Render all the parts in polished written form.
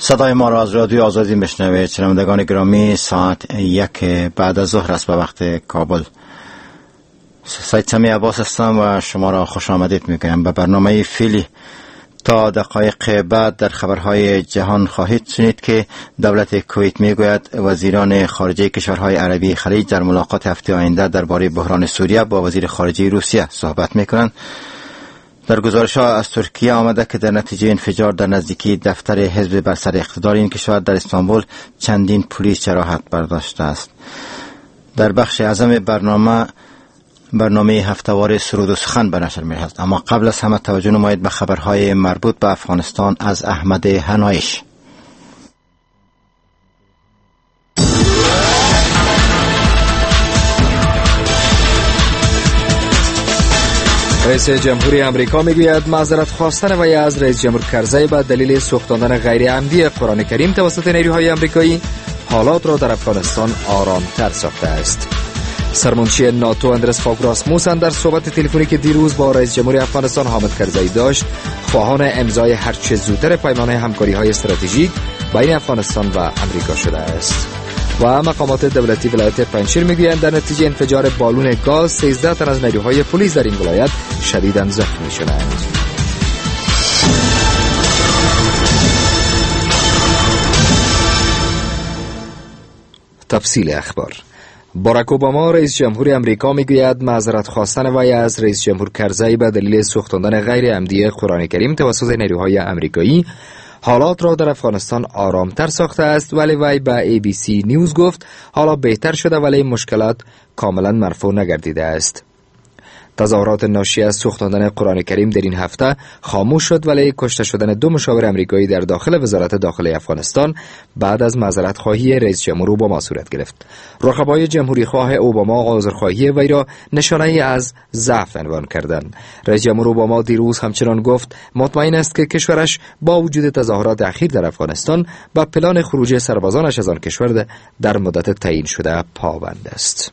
صدای ما را از رادیو آزادی میشنوید. شنوندگان گرامی، ساعت 1 بعد از ظهر است به وقت کابل. سید سمی عباس هستم و شما را خوش آمدید میگویم به برنامه فیلی. تا دقایق بعد در خبرهای جهان خواهید شنید که دولت کویت میگوید وزیران خارجه کشورهای عربی خلیج در ملاقات هفته آینده درباره بحران سوریه با وزیر خارجه روسیه صحبت میکنند. در گزارش‌ها از ترکیه آمده که در نتیجه انفجار در نزدیکی دفتر حزب بر سر اقتدار این کشور در استانبول چندین پلیس جراحت برداشته است. در بخش اعظم برنامه هفته‌وار سرود و سخن به نشر می‌رسد، اما قبل از همه توجه نمایید به خبرهای مربوط به افغانستان از احمد هنایش. رئیس جمهوری آمریکا میگوید معذرت خواستن وی از رئیس جمهور کرزی به دلیل سوختاندن غیر عمدی قرآن کریم توسط نیروهای آمریکایی حالات را در افغانستان آرامتر ساخته است. سرمنشی ناتو اندرس فاگ راسموسن در صحبت تلفنی که دیروز با رئیس جمهوری افغانستان حامد کرزی داشت، خواهان امضای هرچه زودتر پیمان همکاری‌های استراتژیک بین افغانستان و آمریکا شده است. و مقامات دولتی ولایت پنجشیر میگویند در نتیجه انفجار بالون گاز 13 تن از نیروهای پلیس در این ولایت شدیداً زخمی شدند. تفصیل اخبار. باراک اوباما رئیس جمهوری آمریکا میگوید معذرت خواستن وی از رئیس جمهور کرزی به دلیل سوختاندن غیر عمدی قرآن کریم توسط نیروهای آمریکایی حالات را در افغانستان آرامتر ساخته است، ولی وی به ABC نیوز گفت حالا بهتر شده ولی مشکلات کاملا مرفوع نگردیده است. تظاهرات ناشی از سوختاندن قرآن کریم در این هفته خاموش شد، ولی کشته شدن 2 مشاور آمریکایی در داخل وزارت داخلی افغانستان بعد از معذرت خواهی رئیس جمهور اوباما صورت گرفت. رقبای جمهوری خواه اوباما عذرخواهی وی را نشانه از ضعف عنوان کردند. رئیس جمهور اوباما دیروز همچنان گفت مطمئن است که کشورش با وجود تظاهرات اخیر در افغانستان به پلان خروج سربازانش از آن کشور در مدت تعیین شده پابند است.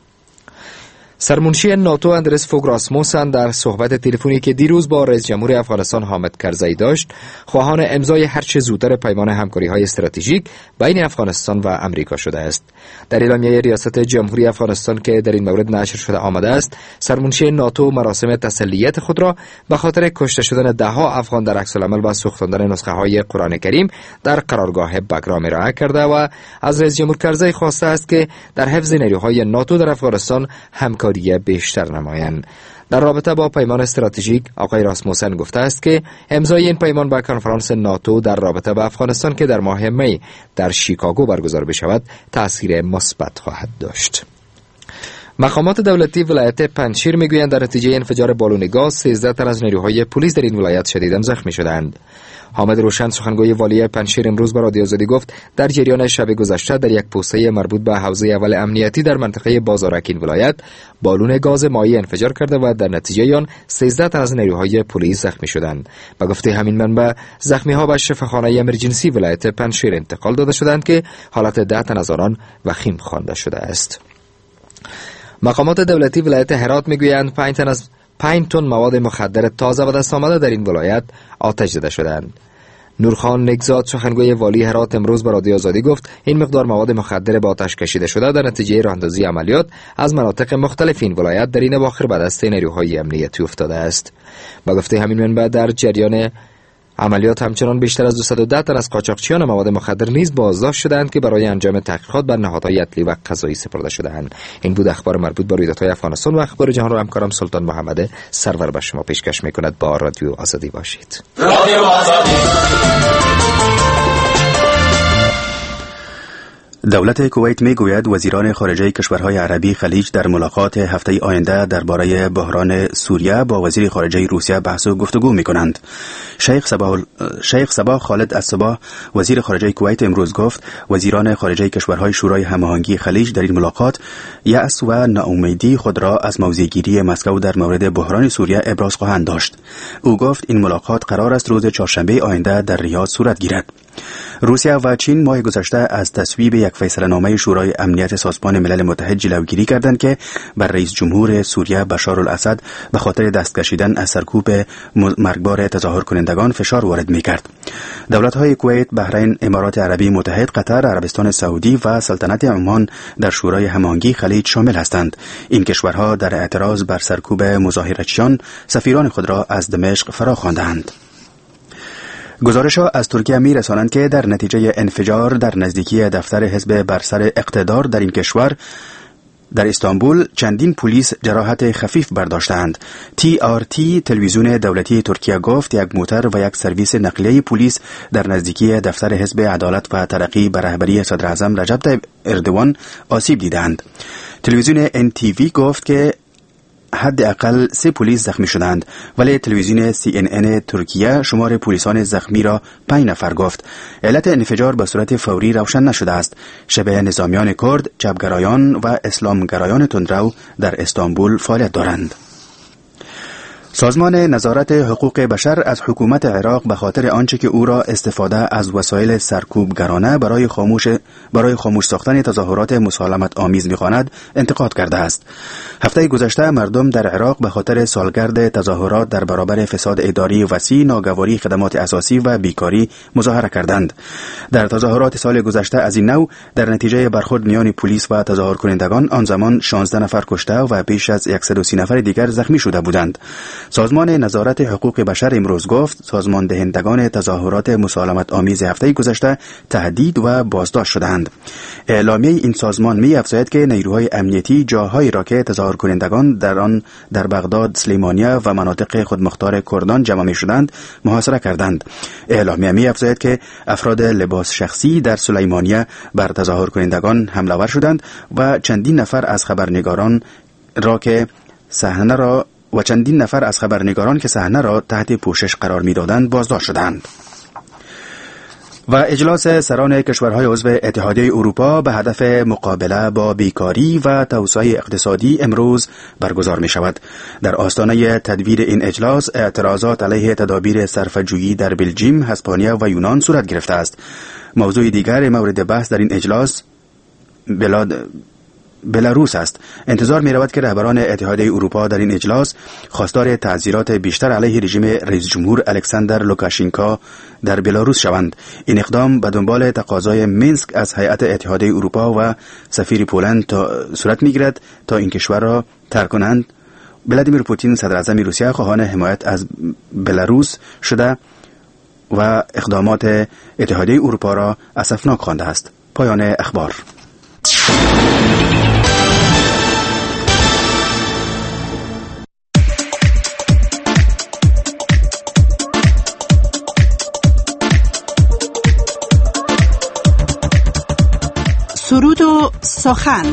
سرمنشی ناتو اندرس فاگ راسموسن در صحبت تلفنی که دیروز با رئیس جمهور افغانستان حامد کرزی داشت، خواهان امضای هرچه زودتر پیمان همکاری‌های استراتژیک بین افغانستان و آمریکا شده است. در اعلامیه ریاست جمهوری افغانستان که در این مورد نشر شده آمده است، سرمنشی ناتو مراسم تسلیت خود را به خاطر کشته شدن 10 افغان در عکس‌العمل و سوختاندن نسخه‌های قرآن کریم در قرارگاه بگرام ارائه کرده و از رئیس جمهور کرزی خواسته است که در حفظ نیروهای ناتو در افغانستان همکاری بیشتر نمایند. در رابطه با پیمان استراتژیک، آقای راسموسن گفته است که امضای این پیمان با کنفرانس ناتو در رابطه با افغانستان که در ماه می در شیکاگو برگزار بشود تأثیر مثبت خواهد داشت. مقامات دولتی ولایت پنجشیر میگویند در نتیجه انفجار بالون گاز 13 تن از نیروهای پلیس در این ولایت شدیداً زخمی شدند. حامد روشن سخنگوی والی پنجشیر امروز به رادیو آزادی گفت در جریان شب گذشته در یک پوسته مربوط به حوزه اول امنیتی در منطقه بازارک این ولایت بالون گاز مایع انفجار کرده و در نتیجه آن 13 تن از نیروهای پلیس زخمی شدند. به گفته همین منبع زخمی‌ها به شفاخانه امرجنسی ولایت پنجشیر انتقال داده شدند که حالت 10 تن از آنان وخیم خوانده شده است. مقامات دولتی ولایت هرات میگویند 5 تن مواد مخدر تازه به دست آمده در این ولایت آتش زده شدند. نورخان نگزاد سخنگوی والی هرات امروز به رادیو آزادی گفت این مقدار مواد مخدر به آتش کشیده شده در نتیجه راهاندازی عملیات از مناطق مختلف این ولایت در این اواخر به دست نیروهای امنیتی افتاده است. با گفته همین منبع در جریان عملیات همچنان بیشتر از 210 تن از قاچاقچیان مواد مخدر نیز بازداشت شدند که برای انجام تحقیقات بر نهادهای عدلی و قضایی سپرده شدند. این بود اخبار مربوط به رویدادهای افغانستان و اخبار جهان را همکارم سلطان محمد سرور به شما پیشکش می‌کند. با رادیو آزادی باشید. رادیو آزادی. دولت کویت میگوید وزیران خارجه کشورهای عربی خلیج در ملاقات هفته آینده درباره بحران سوریه با وزیر خارجه روسیه بحث و گفتگو میکنند. شیخ صباح خالد الصباح وزیر خارجه کویت امروز گفت وزیران خارجه کشورهای شورای هماهنگی خلیج در این ملاقات یأس و ناامیدی خود را از موضع‌گیری مسکو در مورد بحران سوریه ابراز خواهند داشت. او گفت این ملاقات قرار است روز چهارشنبه آینده در ریاض صورت گیرد. روسیه و چین ماه گذشته از تصویب یک فیصله‌نامه شورای امنیت سازمان ملل متحد جلوگیری کردند که بر رئیس جمهور سوریه بشار الاسد به خاطر دست کشیدن از سرکوب مرگبار تظاهر کنندگان فشار وارد می‌کرد. دولت‌های کویت، بحرین، امارات عربی متحد، قطر، عربستان سعودی و سلطنت عمان در شورای هماهنگی خلیج شامل هستند. این کشورها در اعتراض بر سرکوب مظاهرچیان سفیران خود را از دمشق فرا خواندند. گزارش‌ها از ترکیه می‌رسانند که در نتیجه انفجار در نزدیکی دفتر حزب بر سر اقتدار در این کشور در استانبول چندین پلیس جراحت خفیف برداشتند. TRT تلویزیون دولتی ترکیه گفت یک موتر و یک سرویس نقلیه پلیس در نزدیکی دفتر حزب عدالت و ترقی به رهبری صدر اعظم رجب طیب اردوان آسیب دیدند. تلویزیون NTV گفت که حداقل 3 پلیس زخمی شدند، ولی تلویزیون CNN ترکیه شمار پلیسان زخمی را 5 نفر گفت. علت انفجار به صورت فوری روشن نشده است. شبه نظامیان کرد، چپگرایان و اسلامگرایان تندرو در استانبول فعالیت دارند. سازمان نظارت حقوق بشر از حکومت عراق به خاطر آنچه که او را استفاده از وسایل سرکوبگرانه برای خاموش ساختن تظاهرات مسالمت آمیز می‌خواند انتقاد کرده است. هفته گذشته مردم در عراق به خاطر سالگرد تظاهرات در برابر فساد اداری وسیع، ناگواری خدمات اساسی و بیکاری مظاهره کردند. در تظاهرات سال گذشته از این نوع در نتیجه برخورد میان پلیس و تظاهر کنندگان آن زمان 16 نفر کشته و بیش از 130 نفر دیگر زخمی شده بودند. سازمان نظارت حقوق بشر امروز گفت سازمان دهندگان تظاهرات مسالمت آمیز هفته گذشته تهدید و بازداشت شدند. اعلامیه این سازمان می‌افزاید که نیروهای امنیتی جاهایی را که تظاهر کنندگان در آن در بغداد، سلیمانیه و مناطق خودمختار کردان جمع می‌شدند محاصره کردند. اعلامیه می‌افزاید که افراد لباس شخصی در سلیمانیه بر تظاهر کنندگان حمله ور شدند و چندین نفر از خبرنگاران که صحنه را تحت پوشش قرار می‌دادند بازداشت شدند. و اجلاس سران کشورهای عضو اتحادیه اروپا به هدف مقابله با بیکاری و توسعه اقتصادی امروز برگزار می شود. در آستانه تدویر این اجلاس اعتراضات علیه تدابیر صرفه‌جویی در بلژیم، اسپانیا و یونان صورت گرفته است. موضوع دیگر مورد بحث در این اجلاس بلاروس است. انتظار می رود که رهبران اتحادیه اروپا در این اجلاس خواستار تعزیرات بیشتر علیه رژیم رئیس جمهور الکساندر لوکاشنکو در بلاروس شوند. این اقدام به دنبال تقاضای مینسک از هیئت اتحادیه اروپا و سفیر پولند صورت می گیرد تا این کشور را ترک کنند. ولادیمیر پوتین صدر اعظم روسیه خواهان حمایت از بلاروس شده و اقدامات اتحادیه اروپا را اسفناک خوانده است. پایان اخبار. سرود و سخن.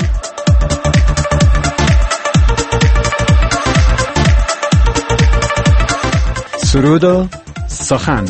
سرود و سخن.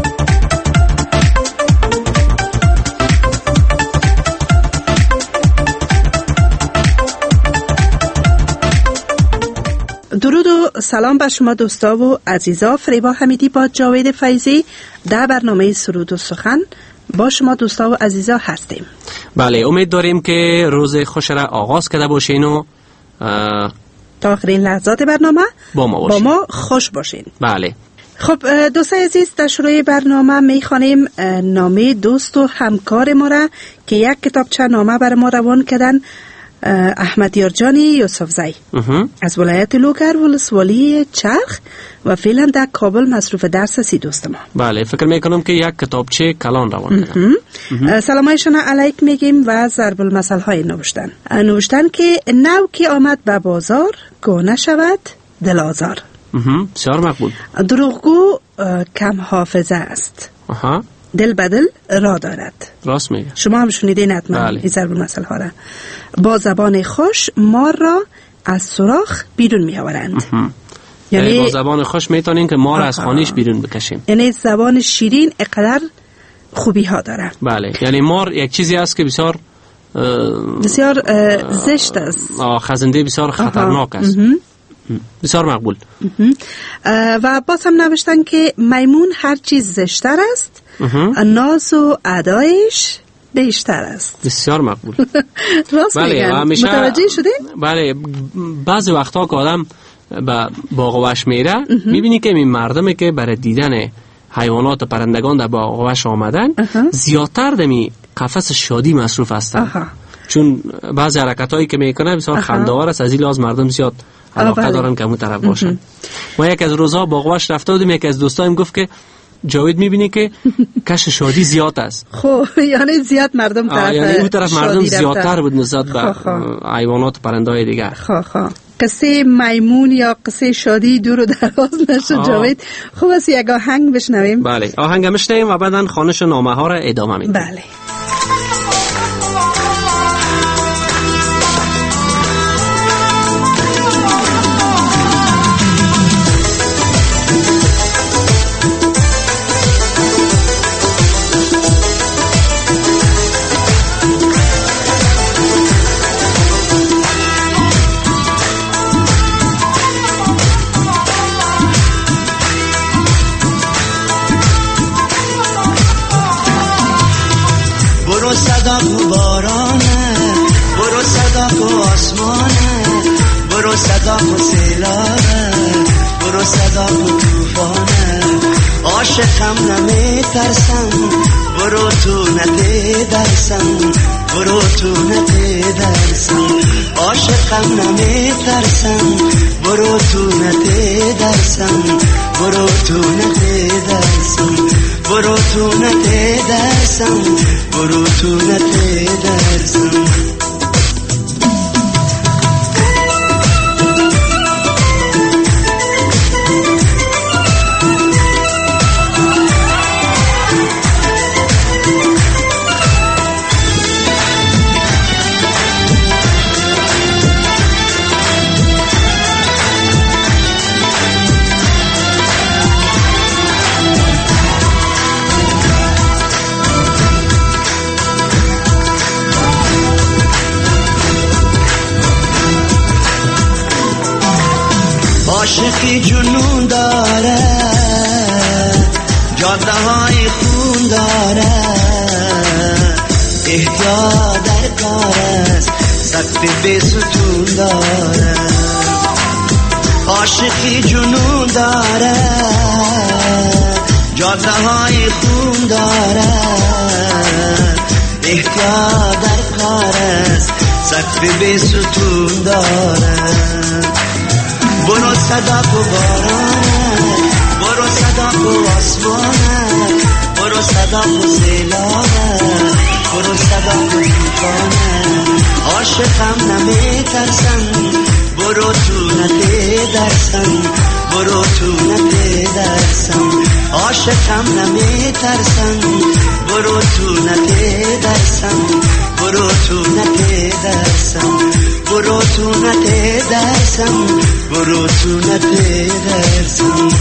درود و سلام بر شما دوستا و عزیزا. فریبا حمیدی با جاوید فیضی در برنامه سرود و سخن با شما دوستا و عزیزا هستیم. بله، امید داریم که روز خوش را آغاز کرده باشین و تا آخرین لحظات برنامه با ما خوش باشین. بله. خب دوستای عزیز، در شروع برنامه میخوانیم نامه دوست و همکار ما را که یک کتابچه نامه بر ما روان کردن. احمد یارجانی یوسفزی از ولایت لوگر ولسوالی چرخ و فعلا در کابل مصروف درس هستی دوست ما. بله، فکر میکنم که یک کتابچه کلان روان کردن. سلامایشان علیک میگیم و ضرب المثل های نوشتن که نو که آمد به بازار گونه شود دل آزار. بسیار مقبول. دروغگو کم حافظه است. دل بدل را دارد. راست میگه. شما هم شنیدین حتما این ضرب المثل ها را. با زبان خوش مار را از سوراخ بیرون می آورند. یعنی با زبان خوش میتونین که مار از خانیش بیرون بکشیم. یعنی زبان شیرین اقدر خوبی ها داره. بله، یعنی مار یک چیزی است که بسیار زشت است. خزنده بسیار خطرناک است. بسیار مقبول. و باز هم نوشتن که میمون هر چیز زشتر است ناز و ادایش بیشتر است. بسیار مقبول. راست میگن. متوجه شده؟ بله، بعضی وقتا که آدم با باغ و وحش میره میبینی که این مردمی که برای دیدن حیوانات و پرندگان در باغ و وحش آمدن زیادتر دمی قفس شادی مصروف هستن. چون بعضی حرکت هایی که میکنه بسیار خنده‌آور است، از این لحاظ مردم زیاد علاقه دارن که اون طرف باشن. ما یک از روزها باغ و وحش رفته بودیم، یک از دوستایم گفت که جاوید میبینی که کش شادی زیاد است. خب یعنی زیاد مردم طرف یعنی اون طرف مردم زیادتر بود نسبت به حیوانات و پرنده‌های دیگر. قصه میمون یا قصه شادی دور و دراز نشه جاوید. خب از یک آهنگ بشنویم. بله، آهنگ بشنویم و بعدن خوانش نامه ها را ادامه میدیم. بله. صدا کو بارانه، برو صدا کو آسمانه، برو صدا کو سیلابه، برو صدا کو توفانه. عاشقم نمیترسم، برو تو نترسم، برو تو نترسم. عاشقم نمیترسم، برو تو نترسم، برو تو نترسم، برو تو نترسم، برو تو نترسم. عاشقی جنون داره، جاده های خون داره، احتیاط در کار است، سقف بی ستون داره. عاشقی جنون داره، جاده های خون داره، احتیاط در کار است، سقف بی ستون داره. برو صدا کو بارانه، برو صدا کو آسمانه، برو صدا کو سیلابه، برو صدا کو توفانه. عاشقم نمیترسم، برو تو نترسم، برو تو نترسم. عاشقم نمیترسم، برو تو نترسم، برو تو نترسم، برو تو نترسم، برو تو نترسم.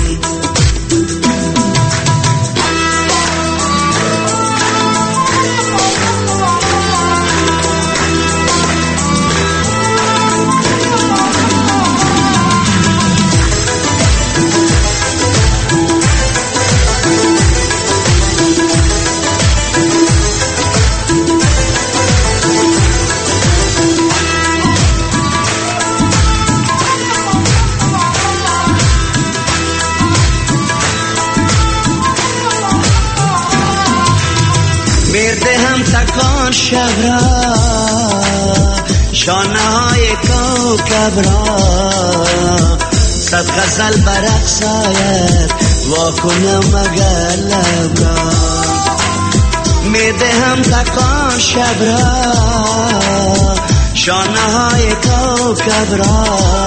میردهم تکان شب را، شانه های کوکب را، صد غزل برقص آید واکنم مگر لب را. میردهم تکان شب را، شانه های کوکب را،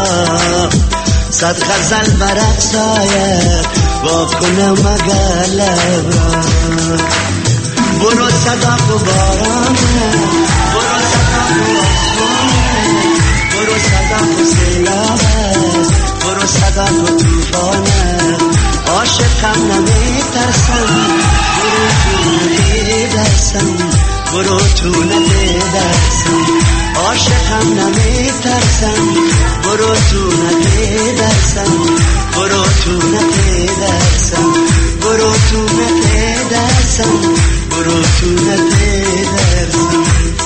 صد غزل برقص آید واکنم مگر لب را. برو صدا کو بارانه، برو صدا کو آسمانه، برو صدا کو سیلابه، برو صدا کو توفانه. عاشقم نمیترسم، برو تو نترسم، برو تو نترسم. عاشقم نمیترسم، برو تو نترسم، برو تو نترسم، برو تو نترسم، درسم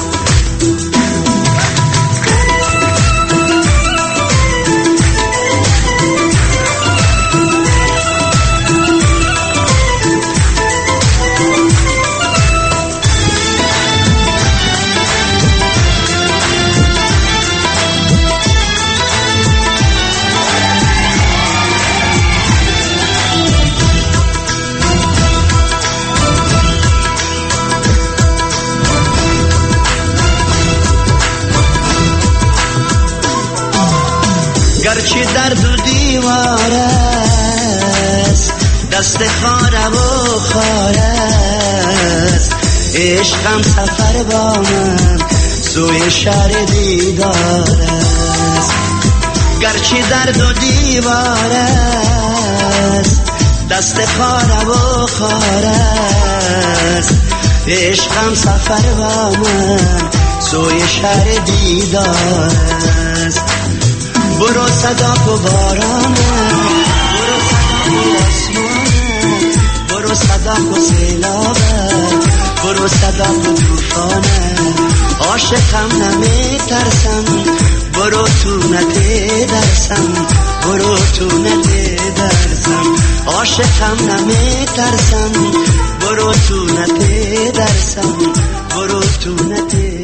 گرچه درد و دیوار است دست خاره و خاره است عشقم سفر با من سوی شهر دیدار است گرچه درد و دیوار است دست خاره و خاره است عشقم سفر با من سوی شهر دیدار است برو صدا و بارانه برو صدا و آسمانه برو صدا و سیلابه برو صدا و توفانه عاشقم نمی ترسم برو تو نده درسم برو تو نده درسم عاشقم نمی ترسم برو تو نده درسم برو تو نده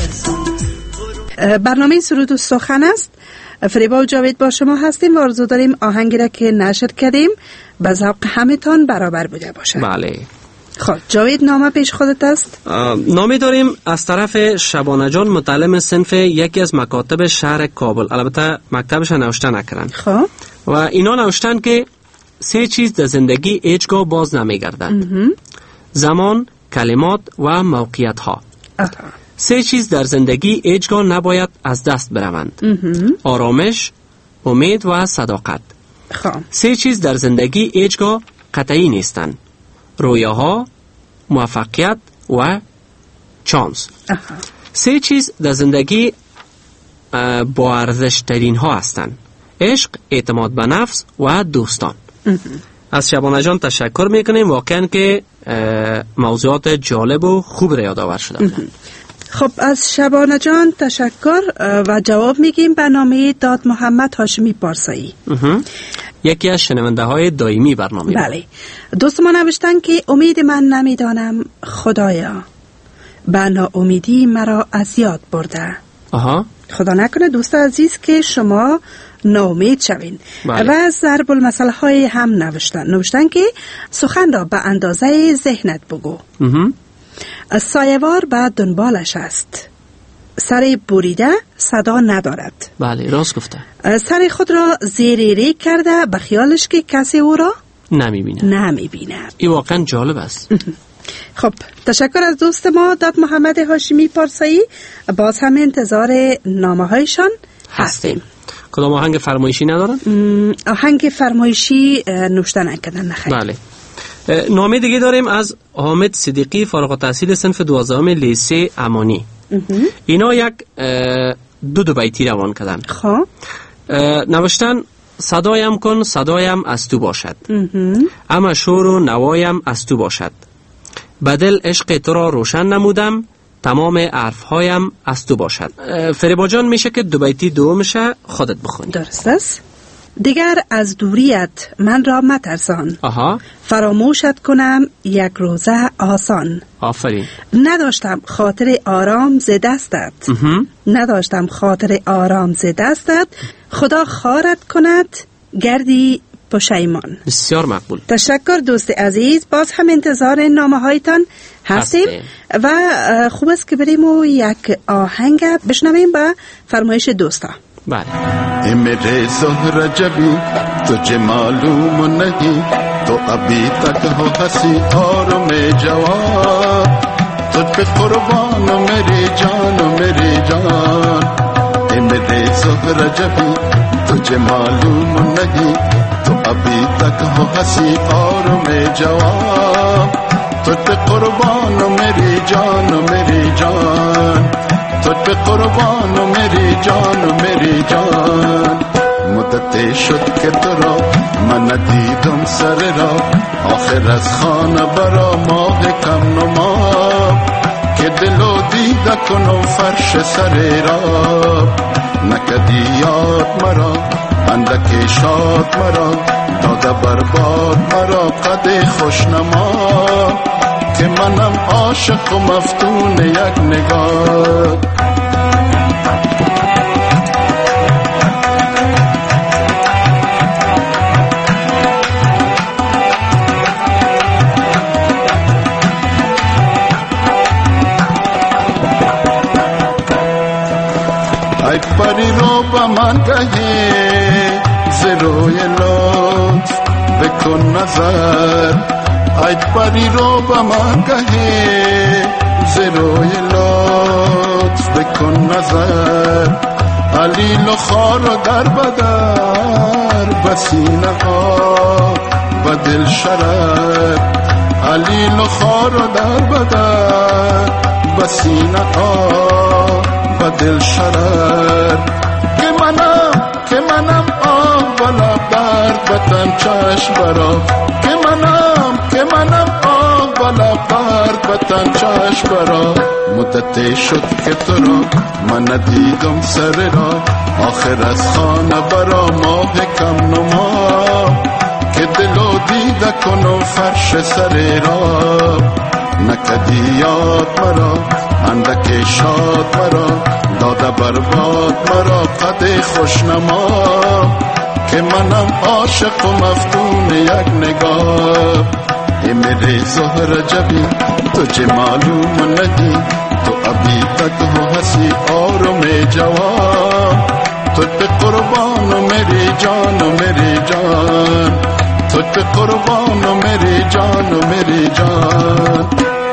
درسم. برنامه سرود و سخن است. فریبا و جاوید با شما هستیم و آرزو داریم آهنگی را که نشر کردیم به ذوق همتان برابر بوده باشه. بله. خب جاوید نامه پیش خودت است؟ نامه داریم از طرف شبانه جان متعلم صنف یکی از مکاتب شهر کابل. البته مکتبش نوشته نکردن. خب و اینا نوشتن که 3 چیز در زندگی هیچگاه باز نمیگردد. زمان، کلمات و موقعیت ها. 3 چیز در زندگی هیچگاه نباید از دست بروند. آرامش، امید و صداقت. 3 چیز در زندگی هیچگاه قطعی نیستند. رویاها، موفقیت و چانس. 3 چیز در زندگی با ارزش ترین ها هستند. عشق، اعتماد به نفس و دوستان. از شبانه جان تشکر میکنیم، واقعا که موضوعات جالب و خوب را یادآور شده. خب از شبانه جان تشکر و جواب میگیم به نامه داد محمد هاشمی پارسایی. یکی از شنونده های دائمی برنامه. بله. دوست ما نوشتن که امید من نمیدانم خدایا به ناامیدی مرا از یاد برده. خدا نکنه دوست عزیز که شما ناامید شوین. بله. و ضرب المثل های هم نوشتن که سخن را به اندازه ذهنت بگو. سایه‌وار به دنبالش است، سر بریده صدا ندارد. بله راست گفته. سر خود را زیری کرده به خیالش که کسی او را نمیبیند. این واقعا جالب است. خب تشکر از دوست ما داد محمد هاشمی پارسایی. باز هم انتظار نامه هایشان هستیم. کدام آهنگ فرمایشی ندارن؟ آهنگ فرمایشی نوشته نکردن نخیر. بله. نامه دیگه داریم از حامد صدیقی فارغ التحصیل صنف 12 لیسه امانی. اینا یک دو بیتی روان کردن. خب نوشتن صدایم کن صدایم از تو باشد، اما شور و نوایم از تو باشد. بدل عشق تو را روشن نمودم، تمام حرفهایم از تو باشد. فریبا جان میشه که دو بیتی دومشه خودت بخونی. درست است. دیگر از دوریت من را مترسان، فراموشت کنم یک روزه آسان. آفرین. نداشتم خاطر آرام ز دستت، نداشتم خاطر آرام ز دستت، خدا خارت کند گردی پشیمان. بسیار مقبول. تشکر دوست عزیز. باز هم انتظار نامه هایتان هستیم و خوب است که بریم و یک آهنگ بشنویم به فرمایش دوستا. بله. میرے زہر جبی تجھے معلوم نہیں تو ابھی تک ہو ہنسی اور میں جوان، تجھ پہ قربان میری جان میری جان. میرے زہر جبی تجھے معلوم نہیں تو ابھی تک ہو ہنسی اور میں جوان، تجھ پہ قربان میری جان میری جان، تجھ پہ قربان میری جان میری جان. مدتی شد که تو را من ندیدم سر را، آخر از خانه برا ماه کم نما، که دل و دیده کنم فرش سر را. نکدی یاد مرا اندک شاد مرا، داده برباد مرا قد خوشنما، که منم عاشق و مفتون یک نگاه. ای پری رو با من گهی زروی لطف بکن نظر، ای پری رو با من گهی زروی لطف بکن نظر. علیل و خار و در بدر بسینه ها بدل شرر، علیل و خار و در بدر بسینه ها بدل شرر. که منم آه ولا درد بتن چشم برا، که منم آه ولا درد بتن چشم برا. مدتی شد که تو را من ندیدم سر را، آخر از خانه برا ماه کم نما، که دل و دیده کنم فرش سر را. نکدی یاد مرا اندک شاد مرا، داده برباد مرا قد خوشنما، که منم عاشق و مفتون یک نگاه. ای میری زهر جبی تجھے معلوم نہیں، تو ابھی تک ہو ہنسی اور میں جوان، تجھ پہ قربان میری جان میری جان، تجھ پہ قربان میری جان میری جان.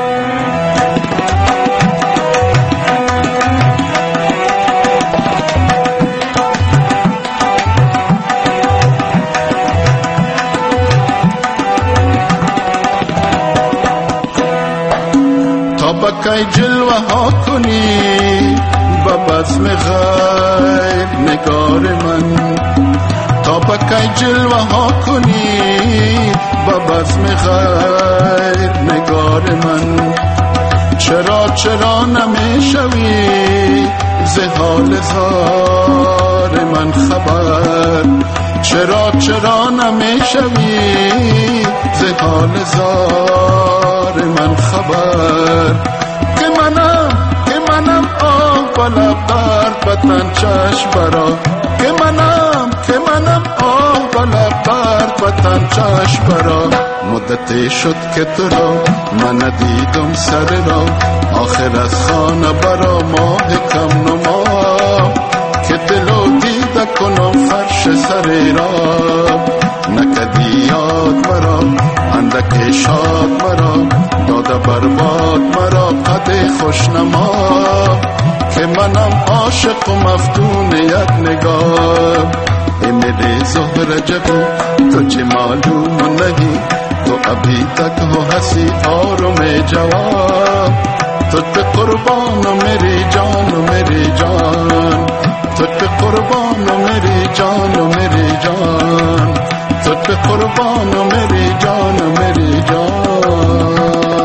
بکی جلوه ها کنی با بزم غیر نگار من، تا بکی جلوه ها کنی با بزم غیر نگار من. چرا نمیشوی ز حال زار من خبر، چرا نمیشوی ز حال زار من خبر. که منم آه بلا درد بتن چشم برا، که منم آه بلا درد بتن چشم برا. مدتی شد که تو را من ندیدم سر را، آخر از خانه برا ماه کم نما، که دل و دیده کنم فرش سر را. نکدی یاد مرا اندک شاد مرا، داده برباد مرا قد خوشنما، که منم عاشق و مفتون یک نگاه. ای میری زهر جبی تجھے معلوم نہیں، تو ابھی تک ہو ہنسی اور میں جوان، تجھ پہ قربان میری جان میری جان، تجھ پہ قربان میری جان میری جان، تجھ پہ قربان میری جان میری جان.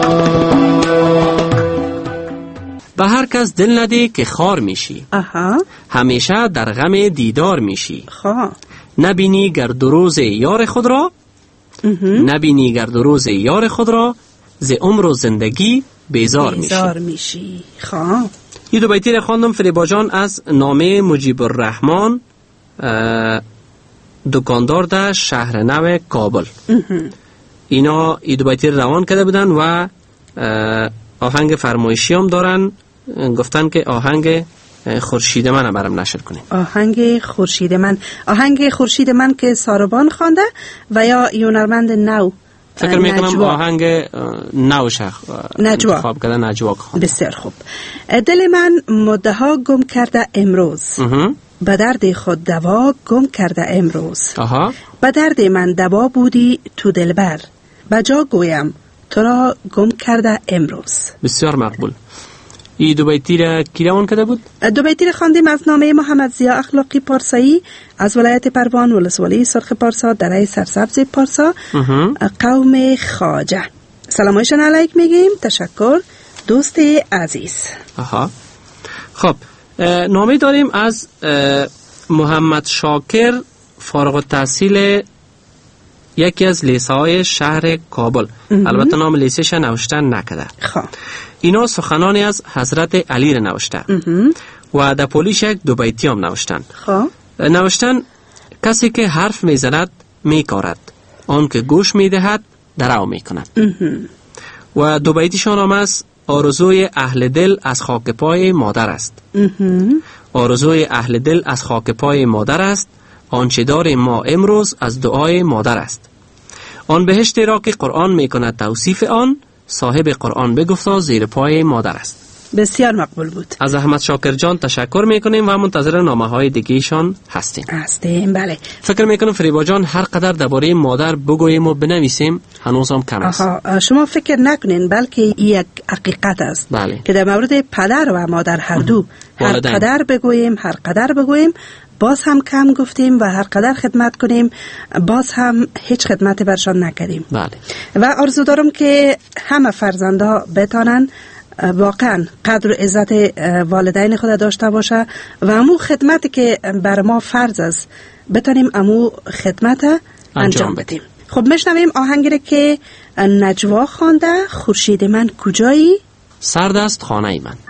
به هر کس دل نده که خار میشی، همیشه در غم دیدار میشی. نبینی گرد و روز یار خود را، نبینی گرد و روز یار خود را، ز عمر و زندگی بیزار میشی. یه دو بیتی را خواندم فریبا جان از نامه مجیب الرحمن، دکاندار در شهر نو کابل. اینا یه دو بیتی روان کرده بودن و آهنگ فرمایشی هم دارن، گفتن که آهنگ خورشید من برام نشر کنین. آهنگ خورشید من که ساربان خوانده و یا یونرمند نو فکر میکنم آهنگ نجوا خواب کرده نجوا خوانده. بسیار خوب. دل من مدت ها گم کرده امروز، به درد خود دوا گم کرده امروز. به درد من دوا بودی تو دلبر، بجا گویم تو را گم کرده امروز. بسیار مقبول. این دو بیتی را کی روان کرده بود؟ دو بیتی را خواندیم از نامه محمد ضیا اخلاقی پارسایی از ولایت پروان ولسوالی سرخ پارسا دره سرسبز پارسا قوم خواجه. سلامایشان علیک میگیم. تشکر دوست عزیز. خب نامه داریم از محمد شاکر فارغ التحصیل یکی از لیسه های شهر کابل. البته نام لیسه‌ش نوشته نکده. خب اینا سخنانی از حضرت علی را نوشته و در پولیش یک دو بیتی هم نوشتن. خب نوشتن کسی که حرف میزند میکارد، آن که گوش میدهد درو میکند. و دو بیتیشان هم از آرزوی اهل دل از خاک پای مادر است. آرزوی اهل دل از خاک پای مادر است، آنچه داریم ما امروز از دعای مادر است. آن بهشتی را که قرآن میکند توصیف آن، صاحب قرآن بگفتا زیر پای مادر است. بسیار مقبول بود. از احمد شاکر جان تشکر میکنیم و منتظر نامه های دیگهشان هستیم. بله. فکر میکنم فریبا جان هر قدر درباره مادر بگوییم و بنویسیم هنوز هم کم است. شما فکر نکنین، بلکه یک حقیقت است. بله. که در مورد پدر و مادر هر دو هر قدر بگوییم باز هم کم گفتیم و هر قدر خدمت کنیم باز هم هیچ خدمتی برشان نکردیم. بله. و آرزو دارم که همه فرزندها بتانن واقعا قدر و عزت والدین خود داشته باشه و امو خدمتی که بر ما فرض است بتانیم امو خدمت انجام بدیم. خب میشنویم آهنگی که نجوا خوانده، خورشید من کجایی؟ سرد است خانه من.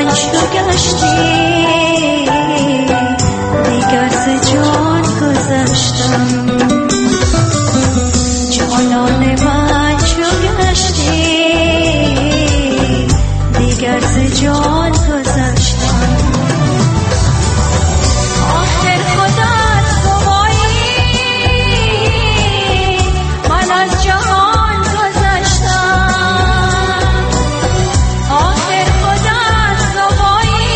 دیگر ز جان گذشت. گذاشتم جانان من چو گشتی دیگر ز جان گذاشتم آخر خودت گوایی من از جهان گذاشتم آخر خودت گوایی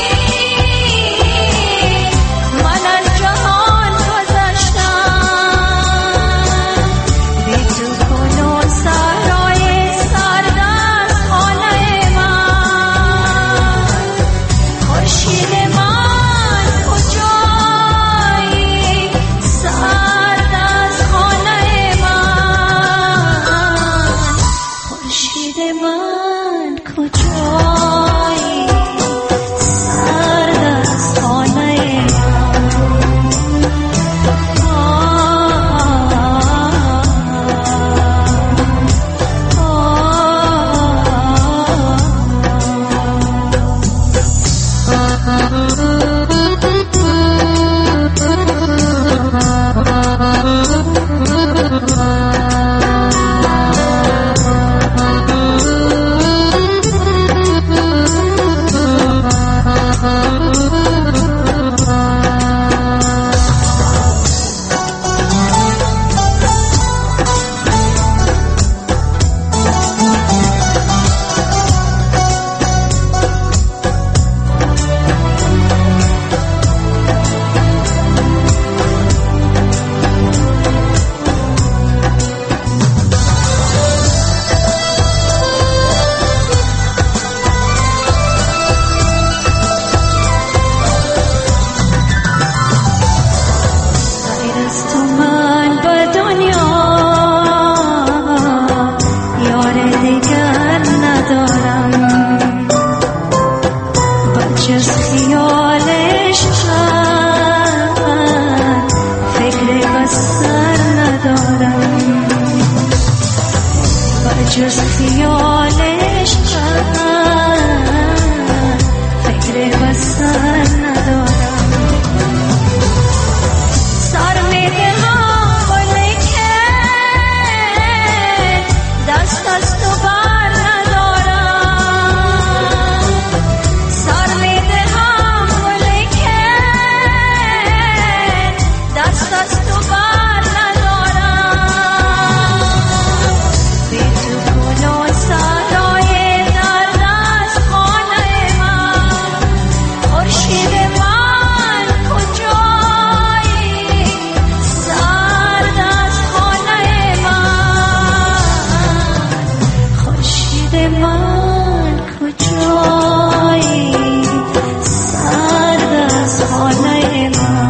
من از جهان گذاشتم بی تو کنون سرای سرد از خانه من خورشید من کجایی سرد از خانه من خورشید من کجایی سرد از خانه جز خیالش فکر بسر ندارم سر میدهم ولیکن دست از تو بر ندارم سر میدهم ولیکن دست از تو بر ندارم بی تو کنون سرای درد از خانه من خورشید من کجایی سرد از خانه من خورشید من کجایی سرد از خانه من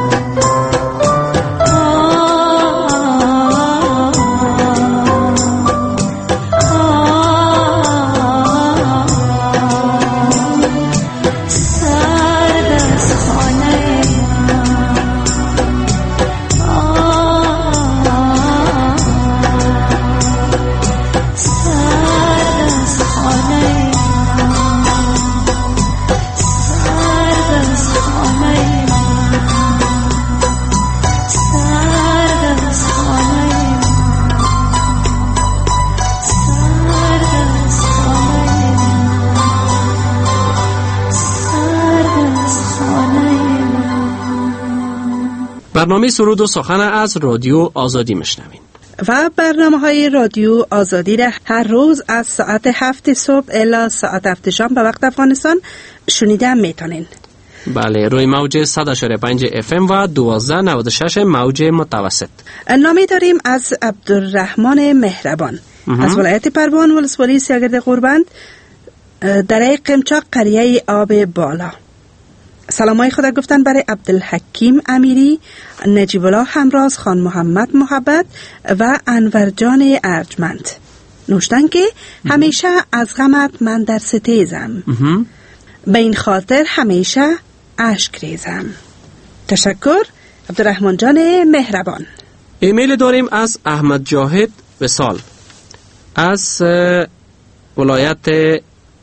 برنامه سرود و سخن از رادیو آزادی میشنوین و برنامه‌های رادیو آزادی را هر روز از ساعت 7 صبح الی ساعت 7 شام به وقت افغانستان شنیده میتونین. بله، روی موج 100.5 FM و 1296 موج متوسط. نامی داریم از عبدالرحمن مهربان از ولایت پروان ولسوالی سیاگرد قربند در قمچاق قریه آب بالا. سلامای خدا گفتن برای عبدالحکیم امیری، نجیب الله همراز، خان محمد محبت و انور جان ارجمند. نوشتن که همیشه از غمت من در ستیزم، به این خاطر همیشه اشک ریزم. تشکر عبدالرحمن جان مهربان. ایمیل داریم از احمد جاهد وصال از ولایت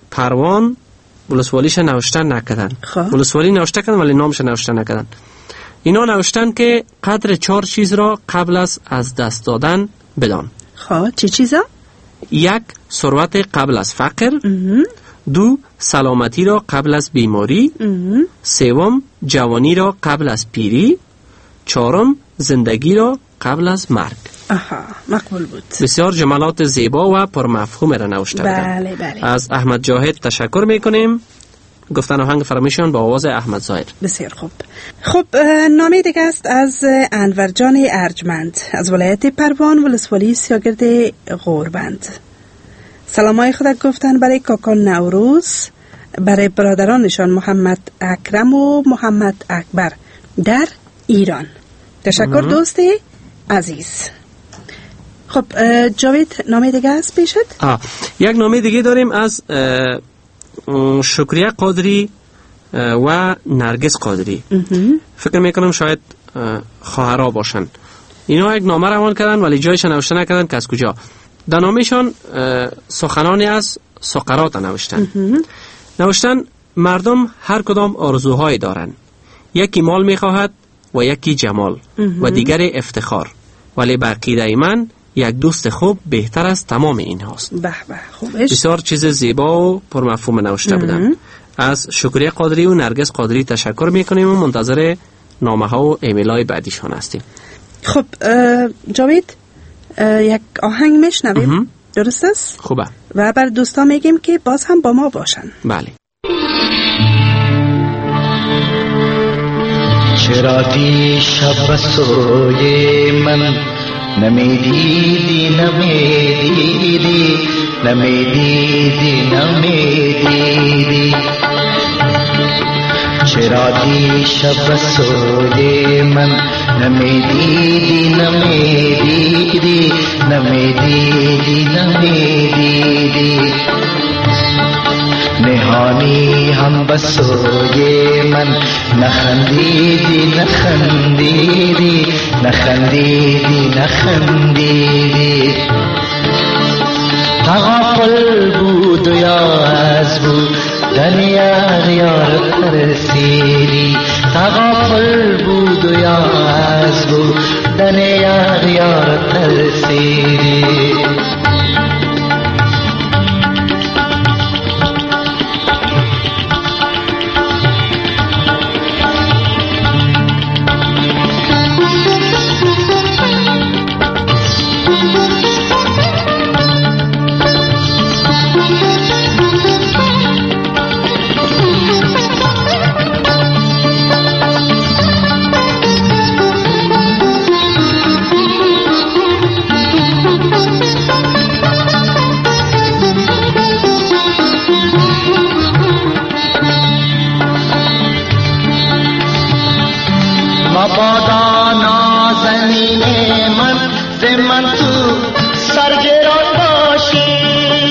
پروان. ولسوالیش نوشته نکردن، ولسوالی نوشته کردن ولی نامش نوشته نکردن. اینا نوشتن که قدر 4 چیز را قبل از دست دادن بدان. خب چه چیزا؟ 1 ثروت قبل از فقر. 2 سلامتی را قبل از بیماری. 3 جوانی را قبل از پیری. 4 زندگی را قبل از مرگ. مقبول بود. بسیار جملات زیبا و پرمفهوم را نوشته بودند. بله. از احمد جاهد تشکر میکنیم. گفتن آهنگ فرمیشان با آواز احمد ظاهر. بسیار خوب. خب نامه دیگه است از انور جان ارجمند از ولایت پروان ولسوالی سیاگرد غوربند. سلامای خود گفتن برای کاکا نوروز، برای برادرانشان محمد اکرم و محمد اکبر در ایران. تشکر دوست عزیز. خب جاوید نامه دیگه است پیشت؟ یک نامه دیگه داریم از شکریه قادری و نرگس قادری. فکر میکنم شاید خواهرها باشن. اینا یک نامه روان کردن ولی جایش نوشته نکردن که از کجا. در نامهشان سخنانی از سقراط نوشتن. نوشتن مردم هر کدام آرزوهایی دارن. یکی مال میخواهد و یکی جمال و دیگری افتخار، ولی به عقیده من یک دوست خوب بهتر از تمام این هاست. خوبش. بسیار چیز زیبا و پرمفهوم نوشته بودن. از شکریه قادری و نرگس قادری تشکر میکنیم و منتظر نامه ها و ایمیل های بعدیشان هستیم. خب جاوید یک آهنگ میشنویم، درست است؟ خوبه. و بر دوستا میگیم که باز هم با ما باشن. بله. چرا دیشب سوی من نمیدیدی چرا دیشب سوی من نمیدیدی نهانی هم بسوی من نخندیدی تغافل بود و یا از بود دنیا غیار ترسیدی تغافل بود و یا از بود دنیا غیار ترسیدی مبادا نازنین من ز من تو سرگران باشی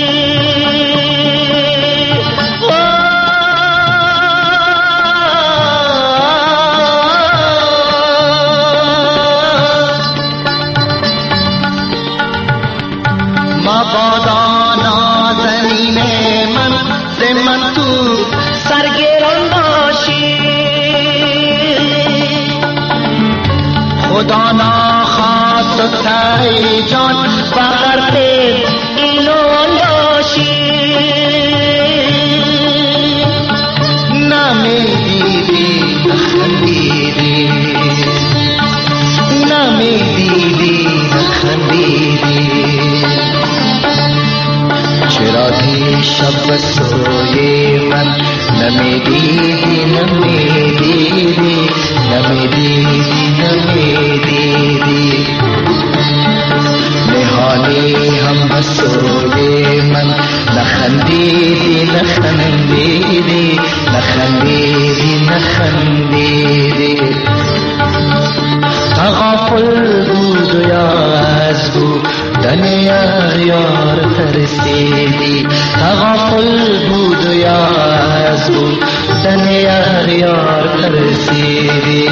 مبادا نازنین من ز من تو سرگران باشی خدا نخواست تای جان فقر پید اینان باشی نمیدیدی نخندیدی چرا دیشب سوی من نمیدیدی نهانی هم بسوی من نخندیدی تغافل بود و یا از بود دنیا یار ترسیدی تغافل بود و یا از بود دنیا یار ترسیدی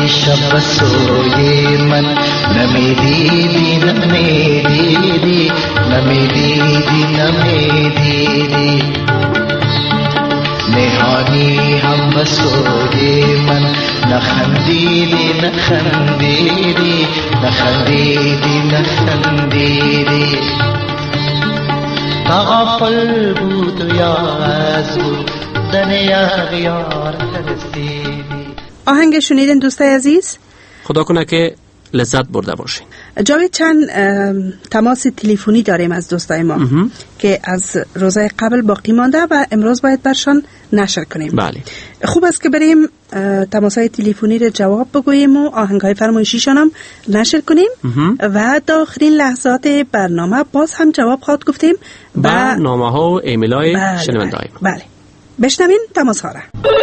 شب سوی من نمیدیدی نمیدیدی نمیدیدی نمیدیدی نهانی هم سوی من نخندیدی نخندیدی نخندیدی نخندیدی تغافل بود و یا از بود دنیا غیار ترسیدی. آهنگ شنیدین دوستای عزیز؟ خدا کنه که لذت برده باشین. جاوید چند تماس تلفنی داریم از دوستای ما که از روزهای قبل باقی مانده و امروز باید برشان نشر کنیم. بله. خوب است که بریم تماسهای تلفنی رو جواب بگوییم و آهنگهای فرمایشیشان هم نشر کنیم و در آخرین لحظات برنامه باز هم جواب خواهد گفتیم با نامه ها و ایمیل های شنونده‌های ما. بله. بشنوین تماس ها را.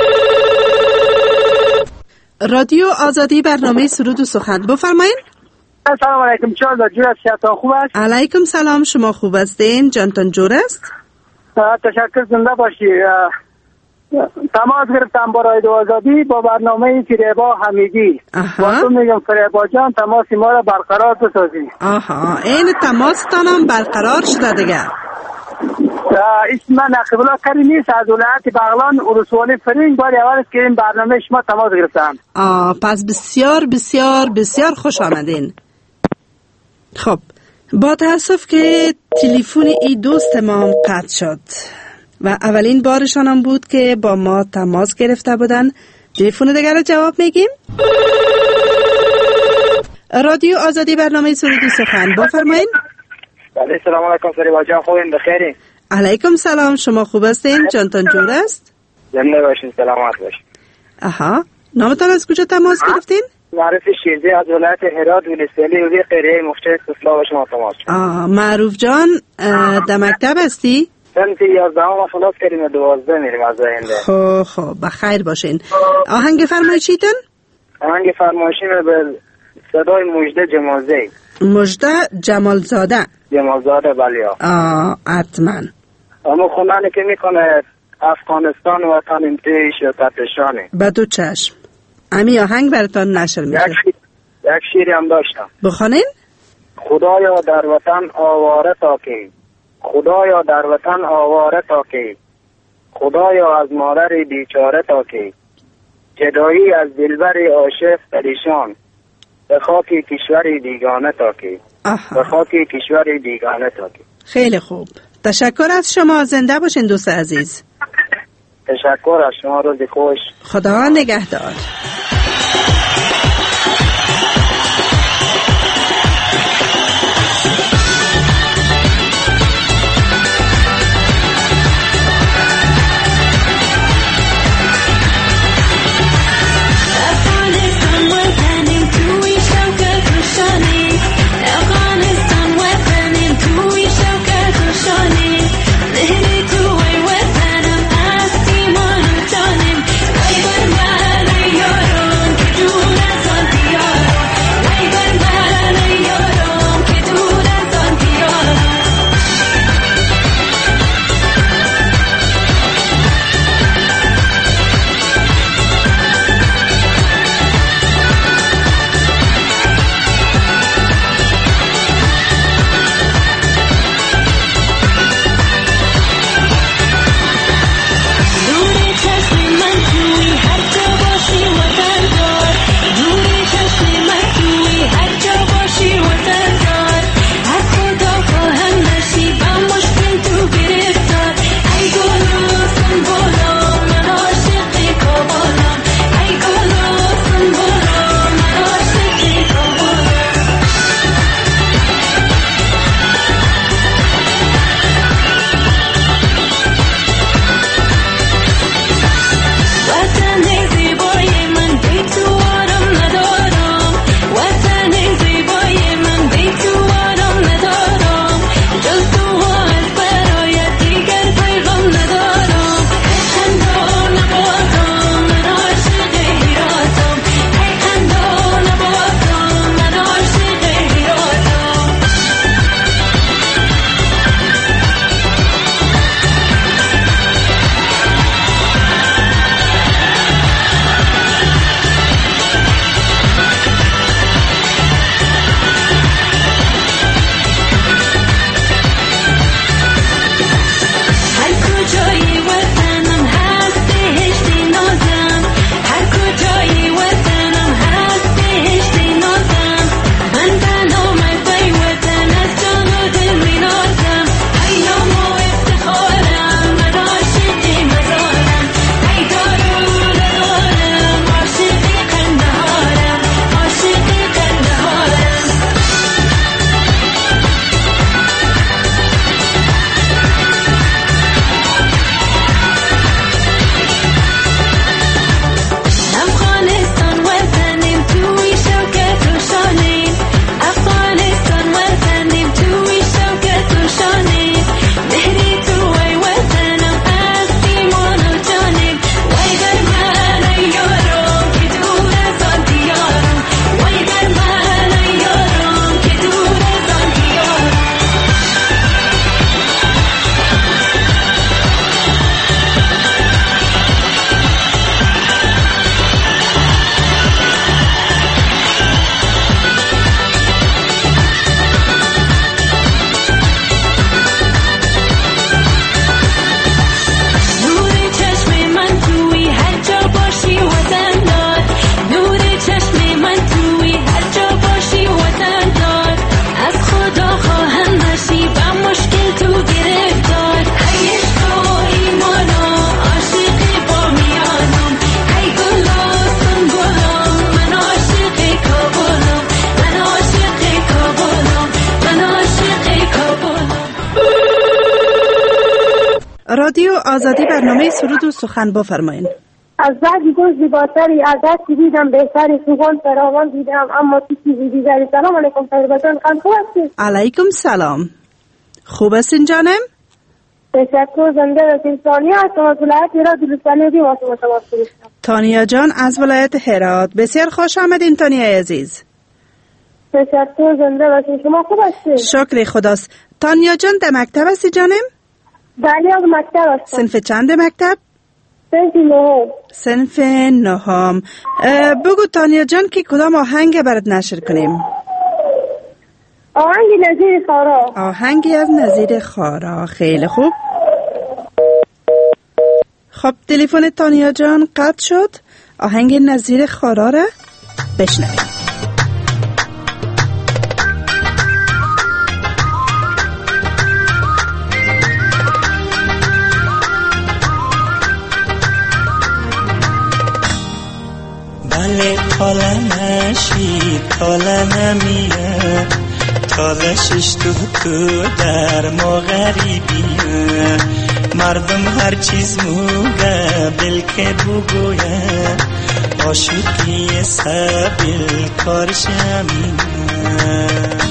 رادیو آزادی برنامه سرود و سخن بفرمایید. سلام علیکم. چطور جور است؟ خوب است؟ علیکم سلام. شما خوب هستین؟ جانتان جور است؟ تشکر. زنده باشی. تماس گرفتم با رادیو آزادی با برنامه فریبا حمیدی. با تو میگم فریبا جان تماس ما را برقرار بسازی. آها این تماستان هم برقرار شده دیگه. اسم من نقیب الله کریمی نیست، از ولایت بغلان ولسوالی فرنگ. بار اول است که این برنامه شما تماس گرفتم. پس بسیار بسیار بسیار خوش آمدین. خب با تاسف که تلفن ای دوست ما قطع شد و اولین بارشان هم بود که با ما تماس گرفته بودن. تلفن دیگر رو جواب میگیم. رادیو آزادی برنامه سرود و سخن بفرمایید. بله سلام علیکم فریبا جان، خوبین؟ بخیرین؟ علیکم سلام. شما خوب هستین؟ جانتان جور است؟ زنده باشین، سلامت باشین. آها نامتان از کجا تماس گرفتین؟ معروف شیرزی از ولایت هرات ولسوالی و قریه مفتی استفلا به شما تماس گرفتم. معروف جان در مکتب هستی؟ سنت 11 ما خلاص کردیم و 12 میریم از آینده. خب بخیر باشین. آهنگ فرمایشیتون؟ آهنگ فرمایشی به صدای مجده جمالزاده. مجده جمالزاده. جمالزاده بله. حتما. اما خوندنی که میکنه افغانستان وطن امتیش و تتشانه. به دو چشم. امی آهنگ براتان نشر میشه. یک شیری هم داشتم. بخونین؟ خدایا در وطن آواره تاکی، خدایا در وطن آواره تاکی، خدایا از مادر بیچاره تاکی، جدایی از دلبر عاشق پریشان، به خاک کشور بیگانه تاکی، به خاک کشور بیگانه تاکی. خیلی خوب. تشکر از شما. زنده باشین دوست عزیز. تشکر از شما. روز خوش. خدا نگهدار. You're رادیو آزادی برنامه سرود و سخن بفرمایید. از بعدی گل زیباتری از دستی دیدم بهتری سوگان فراوان دیدم اما تو چیزی دیگری. سلام علیکم طیبه جان، خوب هستی؟ علیکم سلام. خوب هستین جانم؟ تشکر. زنده رسیم ثانیه هستم از ولایت هرات دلستانی واسه شما فرستم. تانیا جان از ولایت هرات، بسیار خوش آمدین تانیا عزیز. تشکر. زنده رسیم. شما خوب هستی؟ شکر خداست. تانیا جان در مکتب هستی جانم؟ بله از مکتب هستم. صنف چند مکتب؟ صنف نهم. صنف نهم. بگو تانیا جان که کدام آهنگ برات نشر کنیم؟ آهنگ نظیر خارا. آهنگی از نظیر خارا. خیلی خوب. خب تلفن تانیا جان قطع شد. آهنگ نظیر خارا را بشنویم. بله تاله نشید تاله نمیه تاله شش تو در ما غریبیه مردم هر چیز موگه بلکه بگویه آشوکی سبیل کارش همینه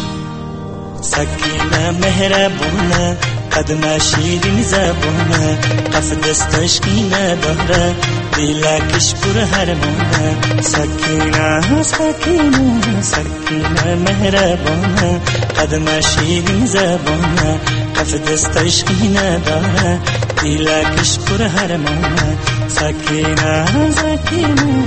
سکینه مهربونه قدم شیرین زبونه قف دستش کینه داره دیلکش پر هرمونه سکینه سکینه سکینه مهربانه قدم شیرین زبونه قف دستش کینه داره دیلکش پر هرمونه سکینه سکینه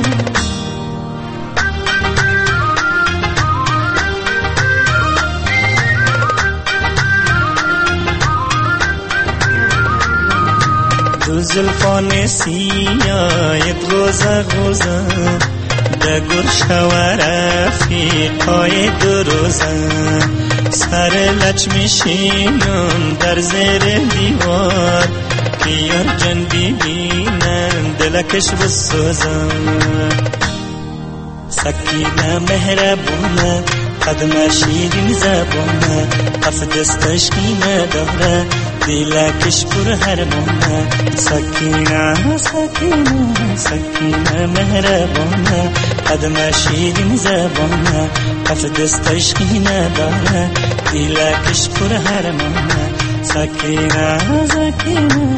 دو زلفان سیاید غوزه غوزه دگر شوار افریقای دو روزه سر لچ میشینم در زیر دیوار بیار جن ببینن دلکش بسوزه سکینه مهربونه قدم شیرین زبونه قف دستش کینه داره دیلکش پر هرمونه سکینه سکینه سکینه مهربانه قدم شیرین زبانه قف دستش کینه داره دیلکش پر هرمونه سکینه سکینه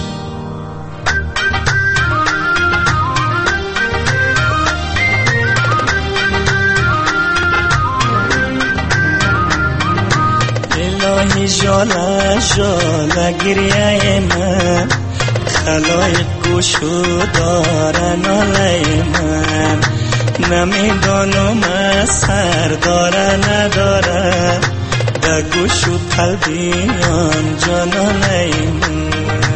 الهی جاله جاله گریه من خلایق گوشو دارن آله من نمیدانم سر داره نداره در گوشو قلبیان جان آله من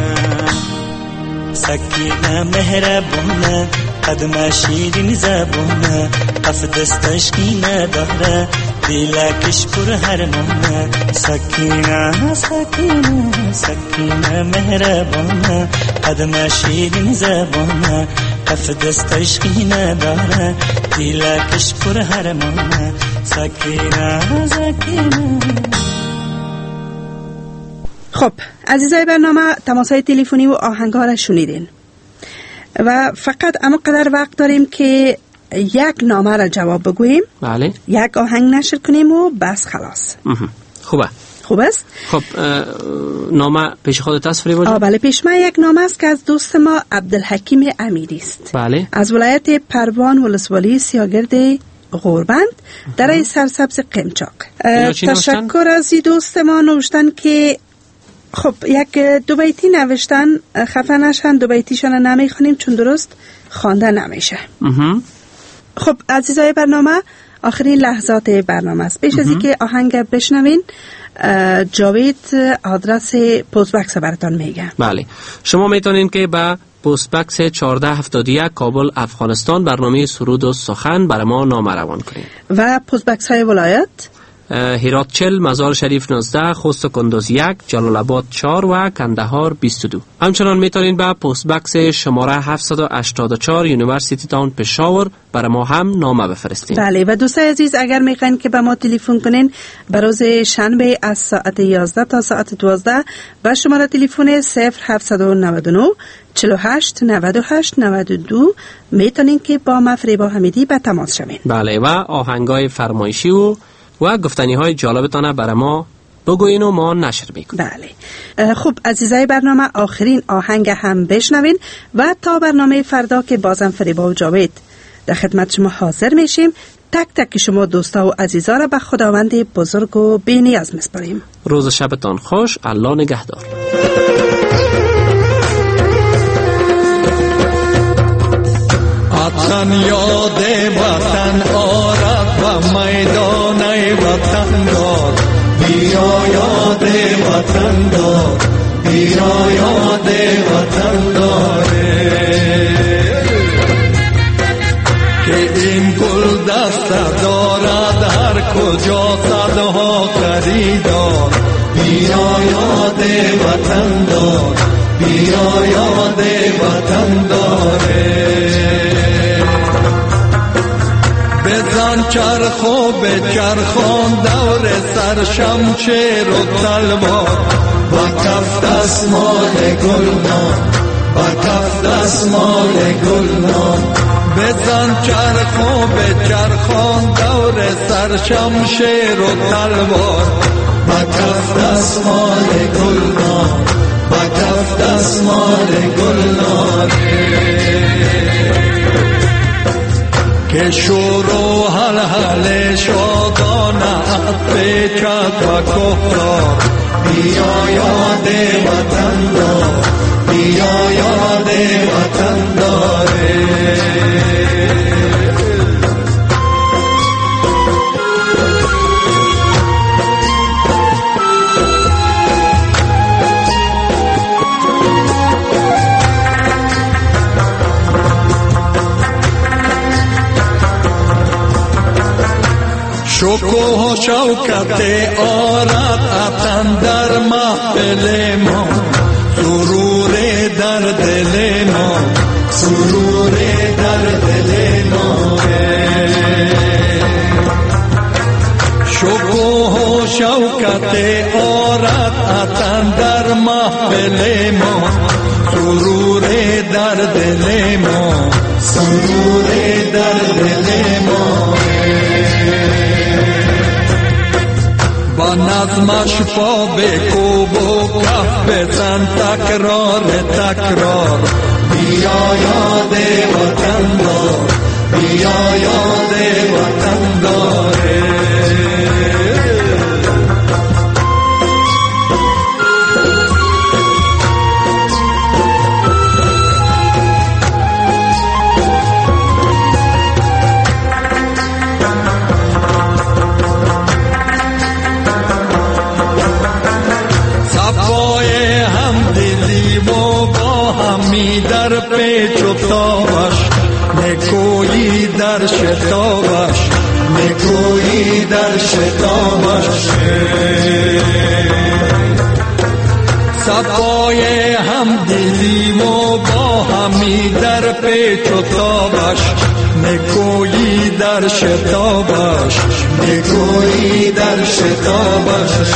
سکینه مهربانه قدم شیرین زبانه قف دستش کینه داره دیلکش پر هرمونه سکینه سکینه سکینه مهربانه قدم شیرین زبانه قف دستش کینه داره دیلکش پر هرمونه سکینه سکینه. خب عزیزای برنامه تماسهای تلفنی و آهنگ‌ها را شنیدین و فقط اما قدر وقت داریم که یک نامه را جواب بگوییم. بله. یک آهنگ نشر کنیم و بس خلاص. خوبه. خوب است؟ خب نامه پیش خودت است فریبا؟ بله پیش من یک نامه است که از دوست ما عبدالحکیم امیری است. بله. از ولایت پروان ولسوالی سیاگرد غوربند در سرسبز قمچاق. تشکر از دوست ما. نوشتن که خب یک دو بیتی نوشتن، خفه نشن، دو بیتیشان نمیخونیم چون درست خوانده نمیشه. خب عزیزای برنامه آخرین لحظات برنامه است. پیش از اینکه آهنگ بشنوین جاوید آدرس پست بکس براتون میگه. بله شما میتونین که با پست بکس 1471 کابل افغانستان برنامه سرود و سخن برای ما نامه روان کنید. و پست بکس های ولایت هرات 40، مزار شریف 19، خوست و کندوز 1، جلال آباد 4 و کندهار 22. همچنان میتونین به پست بکس شماره 784 یونیورسیتی تاون پشاور برای ما هم نامه بفرستین. بله و دوستای عزیز اگر میخواین که به ما تلفن کنین به روز شنبه از ساعت 11 تا ساعت 12 به شماره تلفن 0799 48 98 92 میتونین که با مفریبا حمیدی به تماس شوین. بله و آهنگای فرمایشی و گفتنی های جالبتانه برای ما بگوین و ما نشر میکنیم. بله. خب عزیزای برنامه آخرین آهنگ هم بشنوین و تا برنامه فردا که بازم فریبا و جاوید در خدمت شما حاضر میشیم. تک تک شما دوستا و عزیزا را به خداوند بزرگ و بی نیاز میسپاریم. روز شبتان خوش. الله نگهدار. وطن یاد وطن آرد و میدان وطن داد، بیا یاد وطن داد، بیا یاد وطن داره که این گل دست دارد هر کجا صدها خریدار، بیا یاد وطن داد، بیا یاد وطن داره بزن چرخ و بچرخان دور سر شمشیر و تلوار و کف دستمال گلنار، و کف دستمال گلنار بزن چرخ و بچرخان دور سر شمشیر و تلوار و کف دستمال گلنار، و کف دستمال گلنار که شور و حلحل شادانه پیچد و کفتار، بیا یاد وطن دار، بیا یاد وطن داره شکوه و شوکت آرد اتن در محفل ما، سرور در دل ما، سرور در دل ما شکوه و شوکت آرد اتن در محفل ما، سرور در دل ما، سرور در دل ما با نظمش پا بکوب و کف بزن تکرار تکرار، بیا یاد وطن دار، بیا یاد وطن داره در پیچ و تابش نکویی در شتابش، نکویی در شتابش صفای همدلی و با همی در پیچ و تابش، نکویی در شتابش، نکویی در شتابش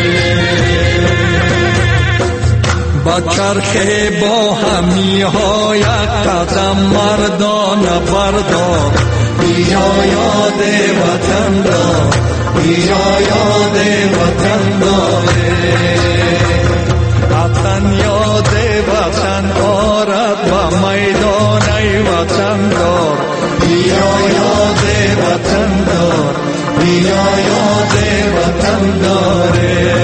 با چرخه با همی ها یک قدم مردان بردار، بیا یاد وطن دار، بیا یاد وطن داره وطن یاد وطن آرد و میدان وطن دار، بیا یاد وطن دار، بیا یاد وطن داره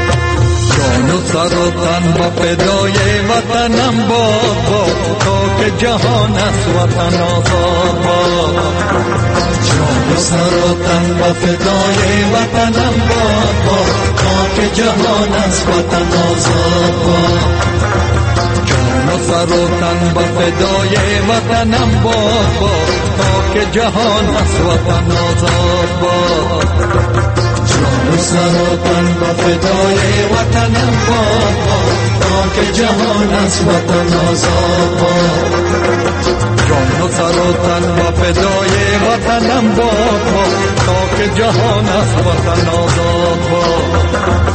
سر و تن با فدای وطنم باد تا که جهان است وطن آزاد باد. جان و سر و تن و فدای وطنم باد، خاک جهان است وطن آزاد باد. جان و سر و تن و فدای وطنم باد، خاک جهان است وطن آزاد باد. جان و سر و تن و فدای وطنم باد، خاک جهان است وطن آزاد باد. جان و سر و تن و فدای وطنم باد، خاک جهان است وطن آزاد باد.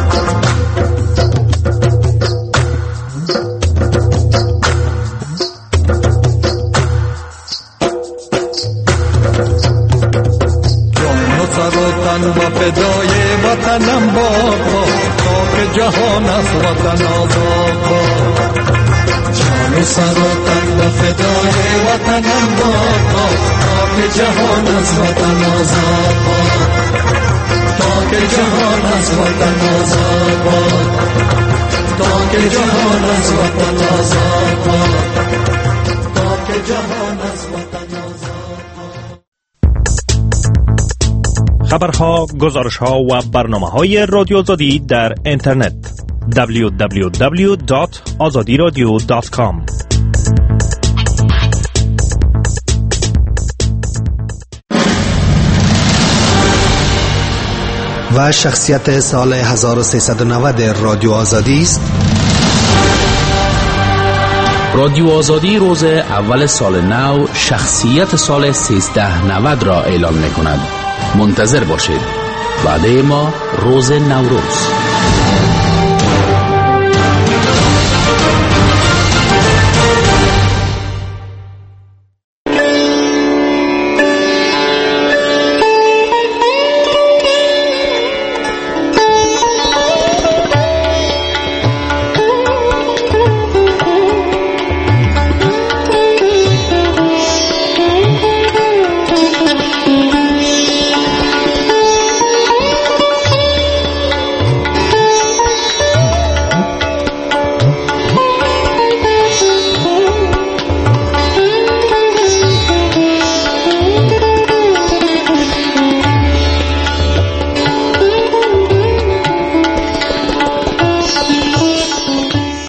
و فدای وطنم باد، خاک جهان است وطن آزاد باد. جان و سر و تن و فدای وطنم باد، خاک جهان است وطن آزاد باد. خاک جهان است وطن آزاد باد. خاک جهان است وطن آزاد باد. خاک جهان است وطن آزاد. خبرها، گزارشها و برنامه‌های رادیو آزادی در اینترنت www.azadiradio.com. و شخصیت سال 1390 رادیو آزادی است. رادیو آزادی روز اول سال نو شخصیت سال 1390 را اعلان می‌کند. منتظر باشید. وعده ما روز نوروز.